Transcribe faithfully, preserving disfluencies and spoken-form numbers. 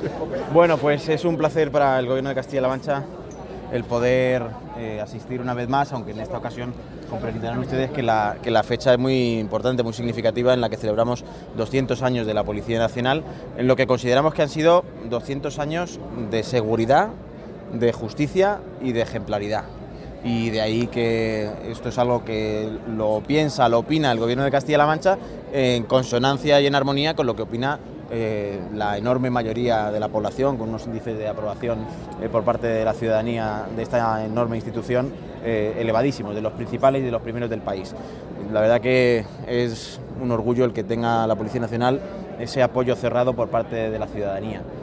Bueno, pues es un placer para el Gobierno de Castilla-La Mancha el poder eh, asistir una vez más, aunque en esta ocasión comprenderán ustedes que la, que la fecha es muy importante, muy significativa, en la que celebramos doscientos años de la Policía Nacional, en lo que consideramos que han sido doscientos años de seguridad, de justicia y de ejemplaridad. Y de ahí que esto es algo que lo piensa, lo opina el Gobierno de Castilla-La Mancha en consonancia y en armonía con lo que opina eh, la enorme mayoría de la población, con unos índices de aprobación eh, por parte de la ciudadanía de esta enorme institución eh, elevadísimos, de los principales y de los primeros del país. La verdad que es un orgullo el que tenga la Policía Nacional ese apoyo cerrado por parte de la ciudadanía.